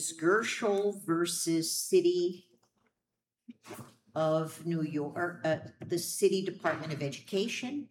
Gershel versus City of New York, the City Department of Education.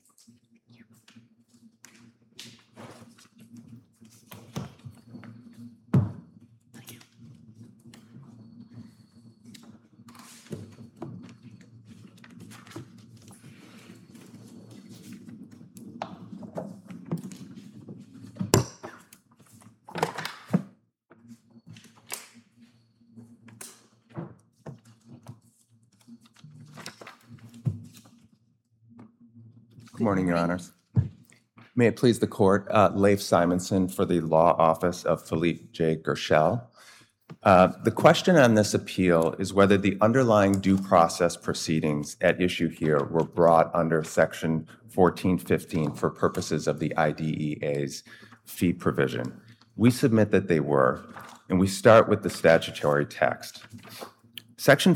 Good morning, Your Honors. May it please the Court, Leif Simonson for the Law Office of Philippe J. Gershel. The question on this appeal is whether the underlying due process proceedings at issue here were brought under Section 1415 for purposes of the IDEA's fee provision. We submit that they were, and we start with the statutory text. Section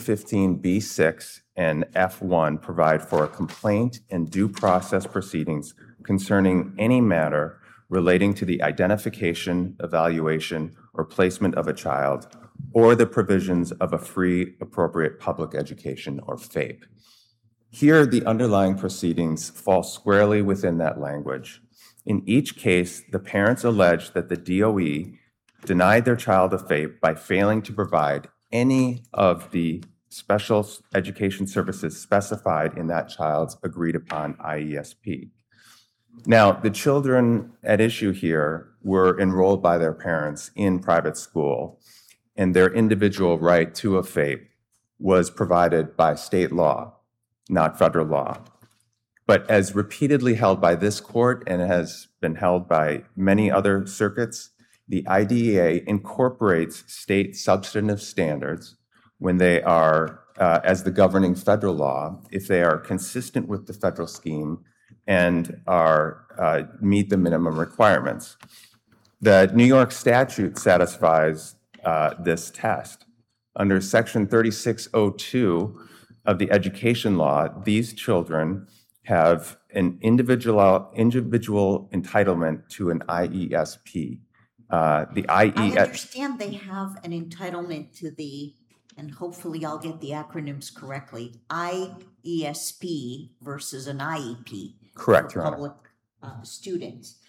1415B6 and F1 provide for a complaint and due process proceedings concerning any matter relating to the identification, evaluation, or placement of a child, or the provisions of a free, appropriate public education, or FAPE. Here, the underlying proceedings fall squarely within that language. In each case, the parents allege that the DOE denied their child a FAPE by failing to provide any of the special education services specified in that child's agreed upon IESP. Now, the children at issue here were enrolled by their parents in private school, and their individual right to a FAPE was provided by state law, not federal law. But as repeatedly held by this court and has been held by many other circuits, the IDEA incorporates state substantive standards when they are, as the governing federal law, if they are consistent with the federal scheme and are meet the minimum requirements. The New York statute satisfies this test. Under Section 3602 of the education law, these children have an individual entitlement to an IESP. I understand they have an entitlement to the, and hopefully I'll get the acronyms correctly, IESP versus an IEP. Correct, for Your Honor. public students.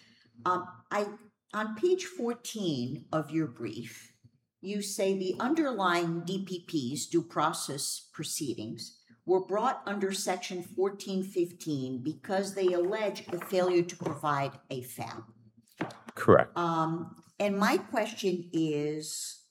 On page 14 of your brief, you say the underlying DPP's due process proceedings were brought under Section 1415 because they allege the failure to provide a FAP. Correct. And my question is,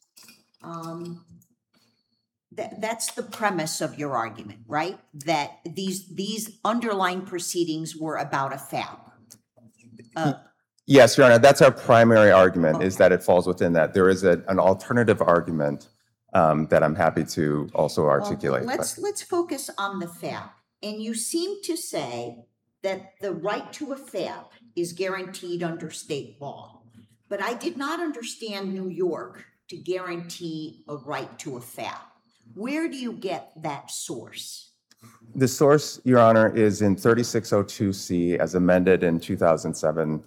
that's the premise of your argument, right? That these underlying proceedings were about a FAP. Yes, Your Honor, that's our primary argument, is that it falls within that. There is an alternative argument that I'm happy to also articulate. Let's focus on the FAP. And you seem to say that the right to a FAP is guaranteed under state law. But I did not understand New York to guarantee a right to a FAP. Where do you get that source? The source, Your Honor, is in 3602C as amended in 2007.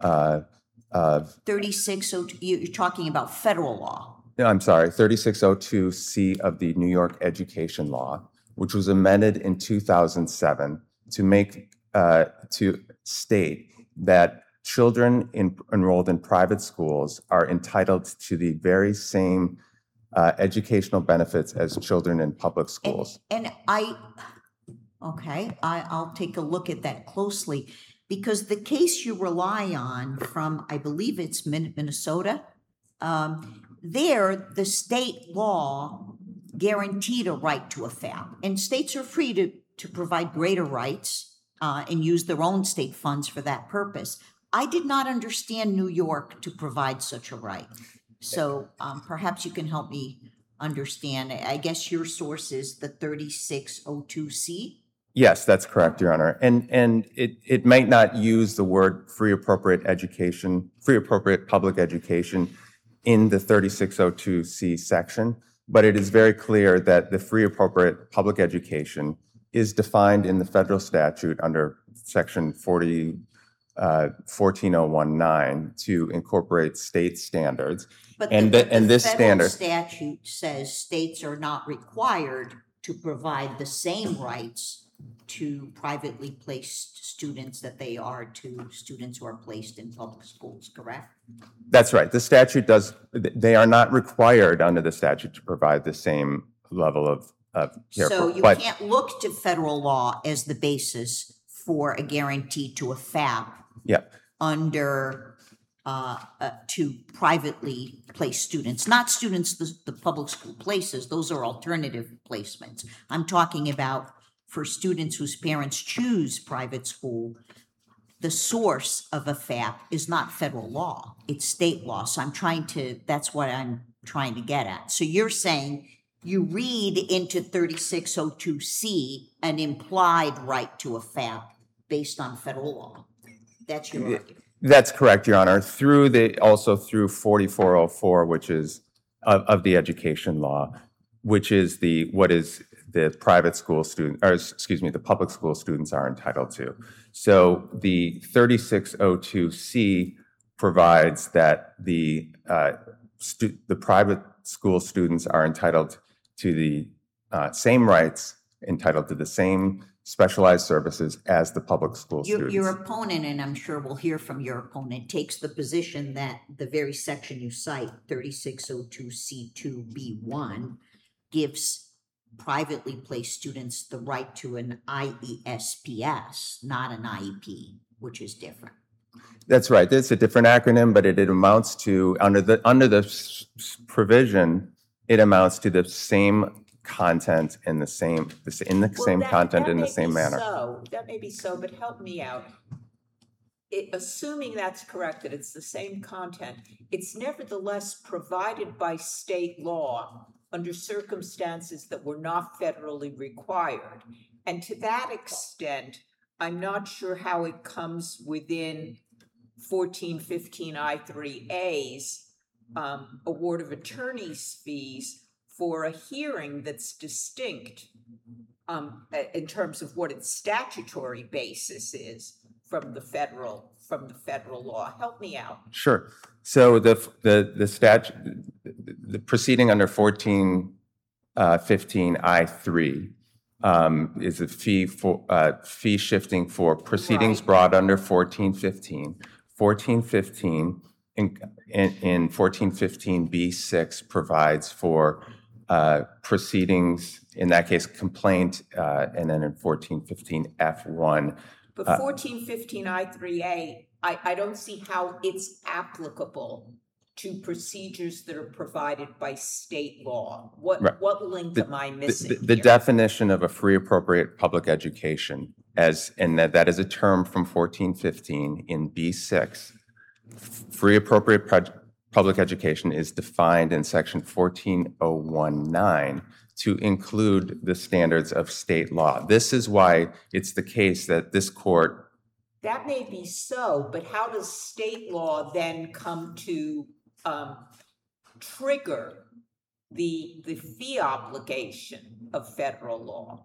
3602, you're talking about federal law. No, I'm sorry, 3602C of the New York education law, which was amended in 2007 to state that children enrolled in private schools are entitled to the very same educational benefits as children in public schools. I'll take a look at that closely, because the case you rely on from, I believe it's Minnesota, there the state law guaranteed a right to a FAP, and states are free to provide greater rights and use their own state funds for that purpose. I did not understand New York to provide such a right. So perhaps you can help me understand. I guess your source is the 3602C? Yes, that's correct, Your Honor. And it might not use the word free appropriate public education in the 3602C section, but it is very clear that the free appropriate public education is defined in the federal statute under Section 14019 to incorporate state standards. But And this federal standard, statute says states are not required to provide the same rights to privately placed students that they are to students who are placed in public schools, correct? that's right. The statute does, they are not required under the statute to provide the same level of care. So you But can't look to federal law as the basis for a guarantee to a FAP yeah, under to privately placed students, not students the public school places. Those are alternative placements. I'm talking about for students whose parents choose private school. The source of a FAP is not federal law; it's state law. So that's what I'm trying to get at. So you're saying you read into 3602C an implied right to a FAP based on federal law. That's your argument. that's correct, Your Honor. Also through 4404, which is of the education law, which is what is the private school student, or excuse me, the public school students are entitled to. So the 3602C provides that the private school students are entitled to the same rights, entitled to the same specialized services as the public school students. Your opponent, and I'm sure we'll hear from your opponent, takes the position that the very section you cite, 3602C2B1, gives privately placed students the right to an IESPS, not an IEP, which is different. That's right. It's a different acronym, but it amounts to, under the provision, it amounts to the same content in the same content in the same manner. So that may be so, but help me out. Assuming that's correct, that it's the same content, it's nevertheless provided by state law under circumstances that were not federally required. And to that extent, I'm not sure how it comes within 1415 I3A's award of attorney's fees for a hearing that's distinct in terms of what its statutory basis is from the federal law. Help me out. Sure. So the proceeding under 1415 I3 is a fee shifting for proceedings brought under 1415. 1415 in 1415 B6 provides for proceedings, in that case, complaint, and then in 1415 F1. But 1415 I3A, I don't see how it's applicable to procedures that are provided by state law. What link am I missing? The definition of a free appropriate public education, and that is a term from 1415 in B6. Free appropriate public education is defined in section 14019 to include the standards of state law. This is why it's the case that this court. That may be so, but how does state law then come to trigger the fee obligation of federal law?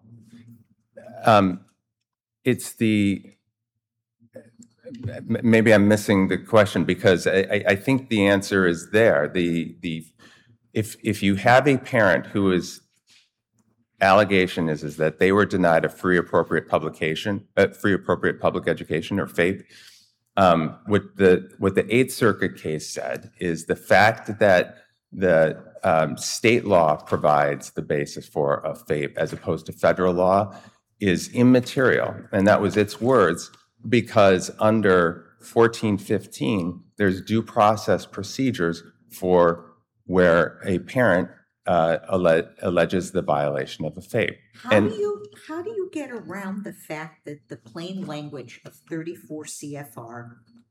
Maybe I'm missing the question, because I think the answer is there. If you have a parent who is allegation is that they were denied a free appropriate public education, or FAPE. What the Eighth Circuit case said is the fact that the state law provides the basis for a FAPE as opposed to federal law is immaterial, and that was its words, because under 1415 there's due process procedures for where a parent alleges the violation of a FAPE. How do you get around the fact that the plain language of 34 CFR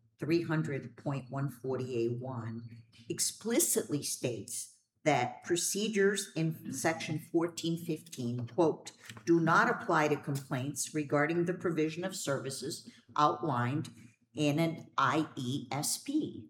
300.140A1 explicitly states that procedures in section 1415, quote, do not apply to complaints regarding the provision of services outlined in an IESP?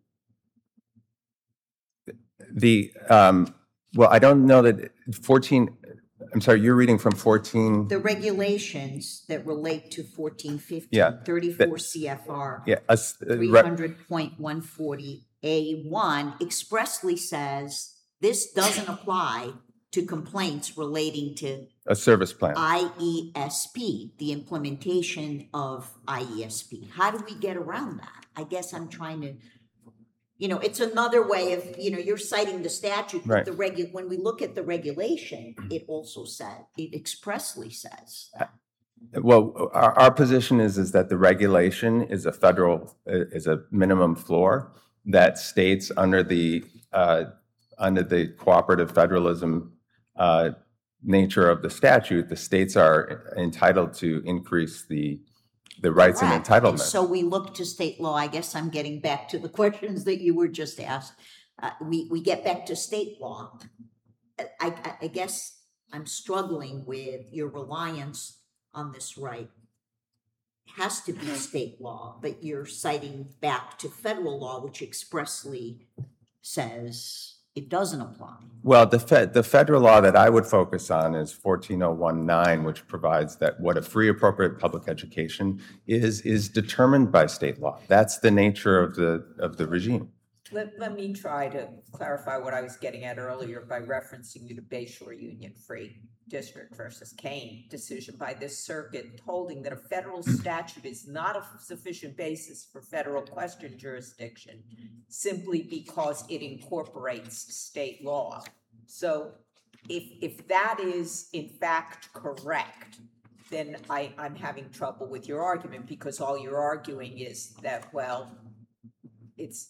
Well, I don't know that 14, I'm sorry, you're reading from 14? The regulations that relate to 1415, Yeah, 34 CFR yeah, 300.140 A1 expressly says this doesn't apply to complaints relating to A service plan. IESP, the implementation of IESP. How do we get around that? I guess I'm trying to, it's another way of, you're citing the statute, but Right. when we look at the regulation, it also it expressly says that. Well, our position is that the regulation is is a minimum floor that states under the cooperative federalism nature of the statute, the states are entitled to increase the rights and Correct. entitlements. And so we look to state law. I guess I'm getting back to the questions that you were just asked. We get back to state law. I guess I'm struggling with your reliance on this right. It has to be state law, but you're citing back to federal law, which expressly says it doesn't apply. Well, the federal law that I would focus on is 14019, which provides that what a free appropriate public education is determined by state law. That's the nature of the regime. Let me try to clarify what I was getting at earlier by referencing you to Bayshore Union Free District versus Kane decision by this circuit, holding that a federal statute is not a sufficient basis for federal question jurisdiction simply because it incorporates state law. So if that is in fact correct, then I'm having trouble with your argument, because all you're arguing is that, well, it's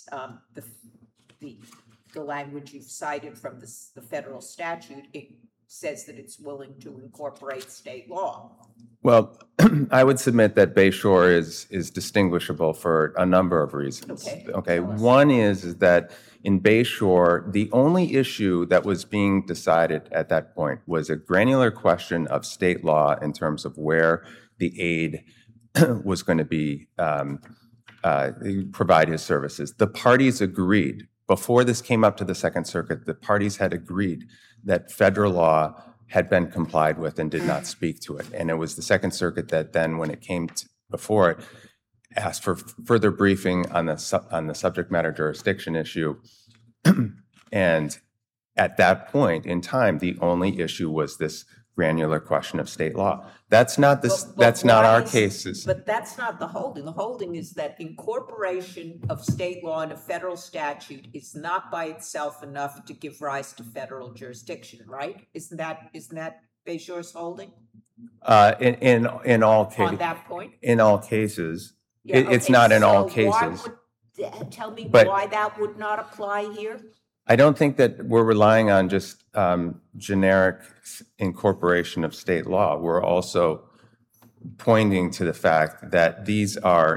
the language you've cited from the federal statute. It says that it's willing to incorporate state law. Well, I would submit that Bayshore is distinguishable for a number of reasons. Okay. One is that in Bayshore, the only issue that was being decided at that point was a granular question of state law in terms of where the aide was going to be provide his services. The parties agreed. Before this came up to the Second Circuit, the parties had agreed that federal law had been complied with and did not speak to it. And it was the Second Circuit that then, when it came before it, asked for further briefing on the subject matter jurisdiction issue. And at that point in time, the only issue was this granular question of state law. That's not our cases. But that's not the holding. The holding is that incorporation of state law in a federal statute is not by itself enough to give rise to federal jurisdiction, right? Isn't that Bayshore's holding? In all cases. On that point? In all cases. Yeah, it's okay, not in all so cases. Tell me But- why that would not apply here? I don't think that we're relying on just generic incorporation of state law. We're also pointing to the fact that the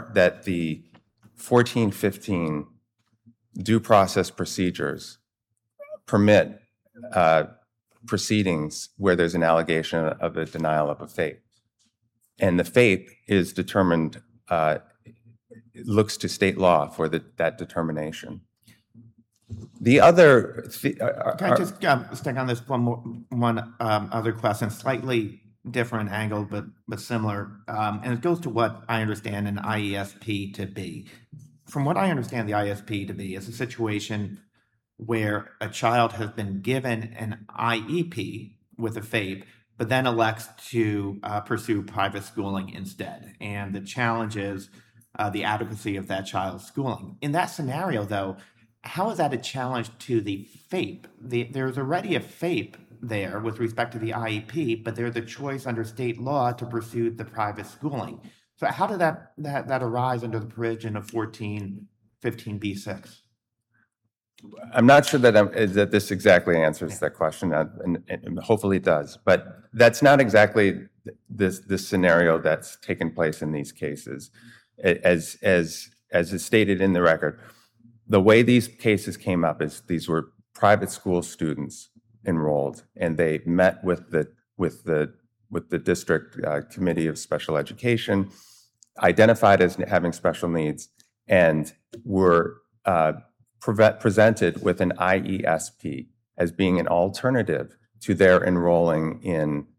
1415 due process procedures permit proceedings where there's an allegation of a denial of a FAPE. And the FAPE is determined, looks to state law for that determination. The other... Can I just stick on this one other question, slightly different angle, but similar, and it goes to what I understand an IESP to be. From what I understand the IESP to be is a situation where a child has been given an IEP with a FAPE, but then elects to pursue private schooling instead. And the challenge is the adequacy of that child's schooling. In that scenario, though, how is that a challenge to the FAPE? There's already a FAPE there with respect to the IEP, but there's a choice under state law to pursue the private schooling. So how did that arise under the provision of 1415B6? I'm not sure that this exactly answers that question, and hopefully it does. But that's not exactly this scenario that's taken place in these cases. As is stated in the record, the way these cases came up is these were private school students enrolled, and they met with the district committee of special education, identified as having special needs, and were presented with an IESP as being an alternative to their enrolling in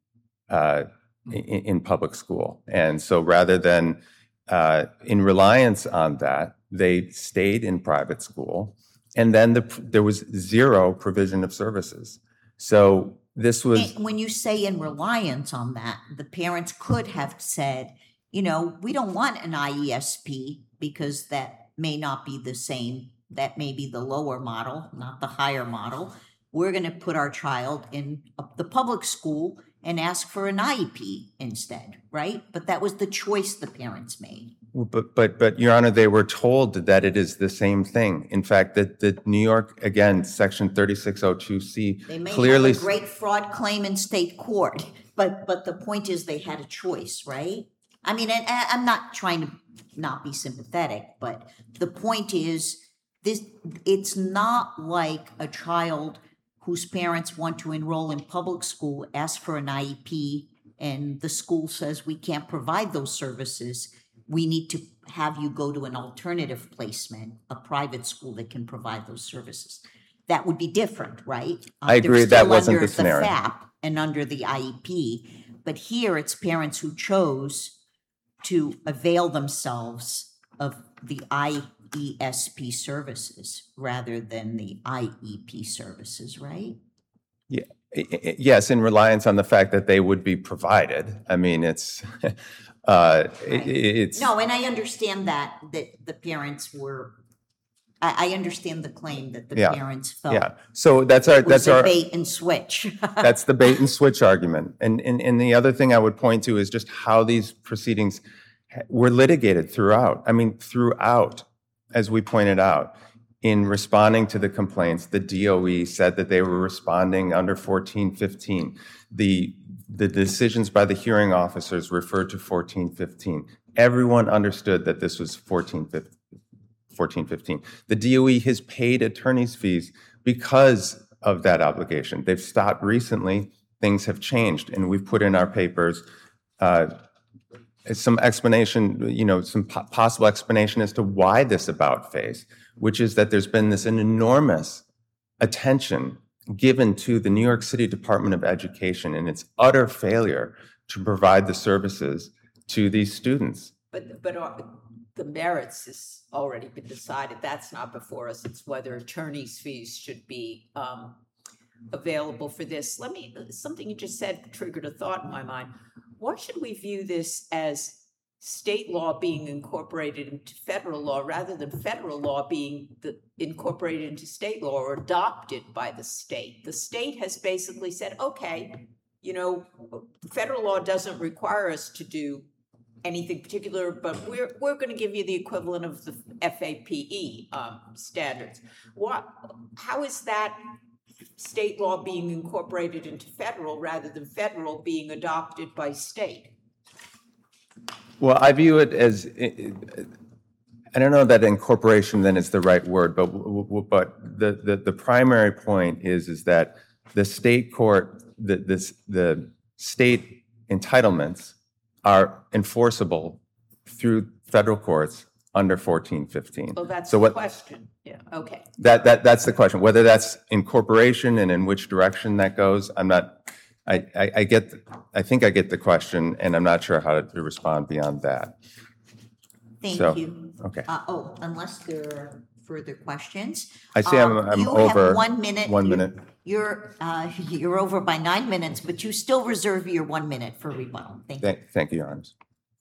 public school. And so rather than in reliance on that, they stayed in private school, and then there was zero provision of services. So this was... And when you say in reliance on that, the parents could have said, you know, we don't want an IESP because that may not be the same. That may be the lower model, not the higher model. We're going to put our child in the public school and ask for an IEP instead, right? But that was the choice the parents made. But Your Honor, they were told that it is the same thing. In fact, that the New York, again, Section 3602C They may clearly... have a great fraud claim in state court, but the point is they had a choice, right? I mean, and I'm not trying to not be sympathetic, but the point is it's not like a child whose parents want to enroll in public school, ask for an IEP, and the school says we can't provide those services. We need to have you go to an alternative placement, a private school that can provide those services. That would be different, right? I agree, They're that still wasn't under the scenario. FAP and under the IEP, but here it's parents who chose to avail themselves of the IESP services rather than the IEP services, right? Yeah. Yes, in reliance on the fact that they would be provided. I mean, it's... it's... No, and I understand that the parents were... I understand the claim that the parents felt Yeah, so that's our bait and switch. That's the bait and switch argument. And the other thing I would point to is just how these proceedings were litigated throughout. I mean, throughout, as we pointed out, in responding to the complaints, the DOE said that they were responding under 1415. The decisions by the hearing officers referred to 1415. Everyone understood that this was 1415. The DOE has paid attorney's fees because of that obligation. They've stopped recently. Things have changed, and we've put in our papers some explanation, some possible explanation as to why this about face, which is that there's been an enormous attention given to the New York City Department of Education and its utter failure to provide the services to these students. But the merits has already been decided. That's not before us. It's whether attorney's fees should be available for this. Something you just said triggered a thought in my mind. Why should we view this as state law being incorporated into federal law rather than federal law being incorporated into state law or adopted by the state? The state has basically said, okay, federal law doesn't require us to do anything particular, but we're going to give you the equivalent of the FAPE standards. How is that state law being incorporated into federal rather than federal being adopted by state? Well, I view it as, I don't know that incorporation then is the right word, but the primary point is that the state court, the state entitlements are enforceable through federal courts under 1415. Well, that's the question. Yeah, okay. That's the question. Whether that's incorporation and in which direction that goes, I'm not. I think I get the question, and I'm not sure how to respond beyond that. Thank you. Okay. Unless there are further questions. I see I'm over. Have 1 minute. 1 minute. You're over by 9 minutes, but you still reserve your 1 minute for rebuttal. Thank you. Thank you, Your Honor.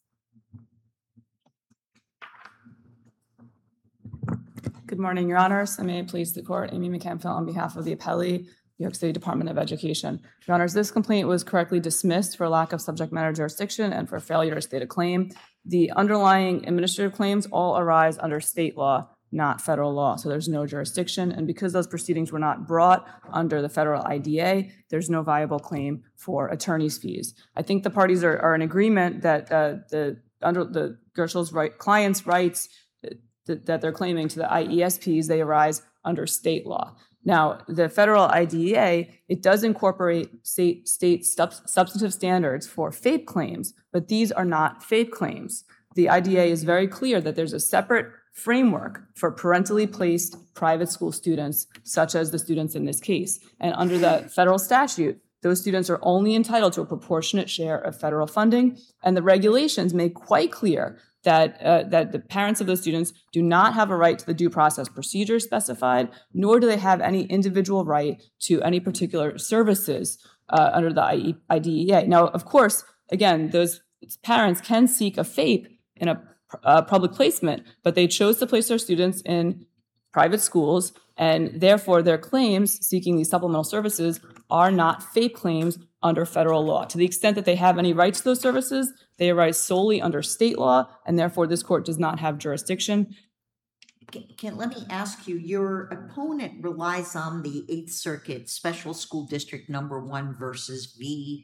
Good morning, Your Honors. I may please the court. Amy McCampbell on behalf of the appellee, New York City Department of Education. Your Honors, this complaint was correctly dismissed for lack of subject matter jurisdiction and for failure to state a claim. The underlying administrative claims all arise under state law, not federal law, so there's no jurisdiction. And because those proceedings were not brought under the federal IDA, there's no viable claim for attorney's fees. I think the parties are in agreement that under the Gershell's client's rights that they're claiming to the IESPs, they arise under state law. Now, the federal IDEA, it does incorporate state substantive standards for FAPE claims, but these are not FAPE claims. The IDEA is very clear that there's a separate framework for parentally placed private school students, such as the students in this case. And under the federal statute, those students are only entitled to a proportionate share of federal funding, and the regulations make quite clear that the parents of those students do not have a right to the due process procedure specified, nor do they have any individual right to any particular services under the IDEA. Now, of course, again, those parents can seek a FAPE in a public placement, but they chose to place their students in private schools, and therefore their claims seeking these supplemental services are not FAPE claims under federal law. To the extent that they have any rights to those services, they arise solely under state law, and therefore this court does not have jurisdiction. Let me ask you, your opponent relies on the Eighth Circuit Special School District Number 1 versus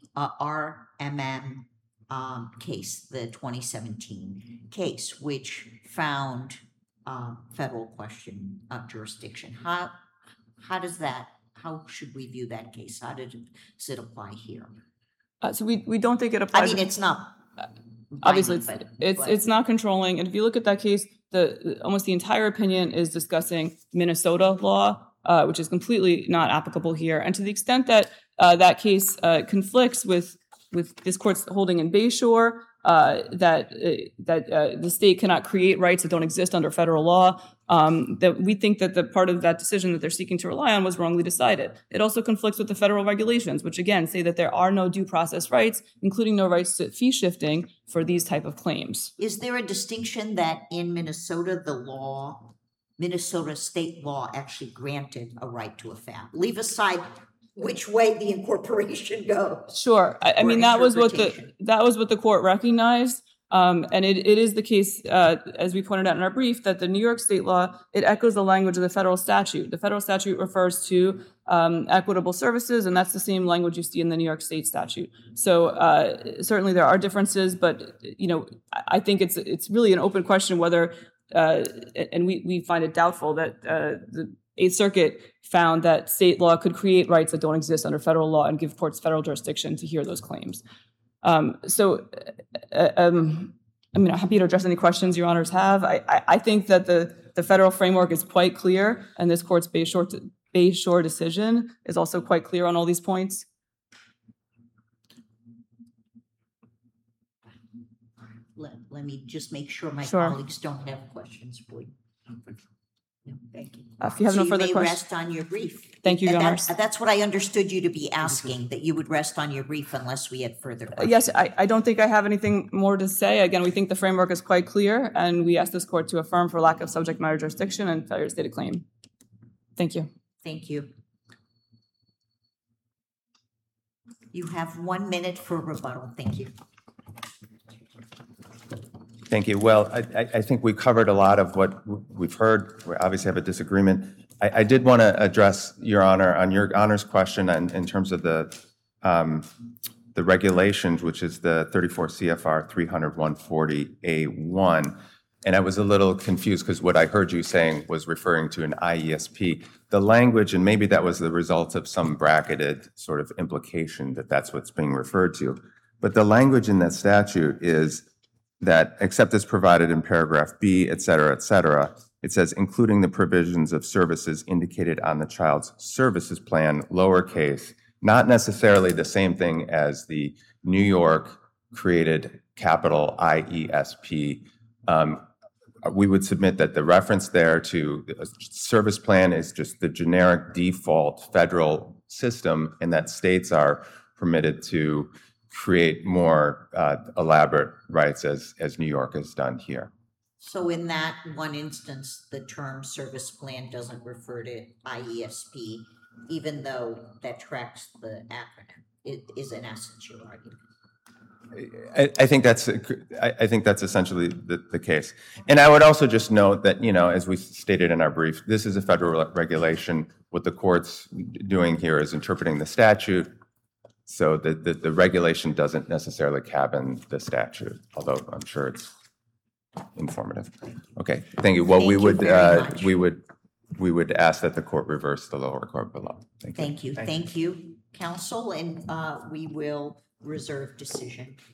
RMM case, the 2017 case, which found federal question of jurisdiction. How should we view that case? How does it apply here? So we don't think it applies. I mean, it's not obviously binding, it's not controlling. And if you look at that case, almost the entire opinion is discussing Minnesota law, which is completely not applicable here. And to the extent that that case conflicts with this court's holding in Bayshore, that the state cannot create rights that don't exist under federal law, that we think that the part of that decision that they're seeking to rely on was wrongly decided. It also conflicts with the federal regulations, which again say that there are no due process rights, including no rights to fee shifting for these type of claims. Is there a distinction that in Minnesota, Minnesota state law actually granted a right to a FAP? Leave aside which way the incorporation goes. Sure. I mean, that was what the court recognized. And it is the case, as we pointed out in our brief, that the New York state law, it echoes the language of the federal statute. The federal statute refers to equitable services, and that's the same language you see in the New York state statute. So certainly there are differences, but I think it's really an open question whether, and we find it doubtful that the Eighth Circuit found that state law could create rights that don't exist under federal law and give courts federal jurisdiction to hear those claims. I'm happy to address any questions your honors have. I think that the federal framework is quite clear, and this court's Bayshore decision is also quite clear on all these points. Let me just make sure my Sure. colleagues don't have questions for you. No, thank you. If you have no further You may questions. rest on your brief. Thank you, Your Honors. That's what I understood you to be asking, that you would rest on your brief unless we had further questions. Yes, I don't think I have anything more to say. Again, we think the framework is quite clear, and we ask this court to affirm for lack of subject matter jurisdiction and failure to state a claim. Thank you. Thank you. You have 1 minute for rebuttal. Thank you. Thank you. Well, I think we covered a lot of what we've heard. We obviously have a disagreement. I did want to address, Your Honor, on your Honor's question in terms of the regulations, which is the 34 CFR 300-140A1. And I was a little confused because what I heard you saying was referring to an IESP. The language, and maybe that was the result of some bracketed sort of implication that that's what's being referred to. But the language in that statute is that except as provided in paragraph B, et cetera, it says including the provisions of services indicated on the child's services plan, lowercase, not necessarily the same thing as the New York created capital IESP. We would submit that the reference there to the service plan is just the generic default federal system, and that states are permitted to create more elaborate rights as New York has done here. So in that one instance, the term service plan doesn't refer to IESP, even though that tracks the acronym. It is in essence your argument. I think that's essentially the case. And I would also just note that, as we stated in our brief, this is a federal regulation. What the court's doing here is interpreting the statute. So the regulation doesn't necessarily cabin the statute, although I'm sure it's informative. Okay, thank you. Well, Thank you very much. we would ask that the court reverse the lower court below. Thank you. Thank you, counsel, and we will reserve decision.